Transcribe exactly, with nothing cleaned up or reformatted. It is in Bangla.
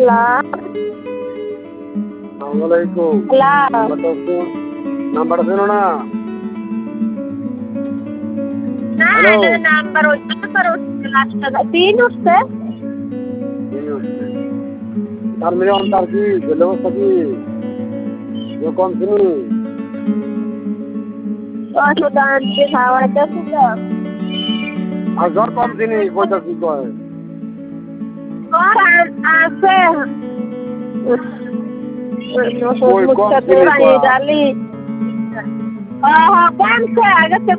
আসসালামালাইকুম। নাম্বারটা ছিল না? হ্যালো নাম্বার তিন উঠছে। তার মেয়ে অন্তর কি ব্যবস্থা কি কম চিনি আর জ্বর কম চিনি কইটা কি কয় আছে কই কম চিনি কয় ডালি কমছে আগে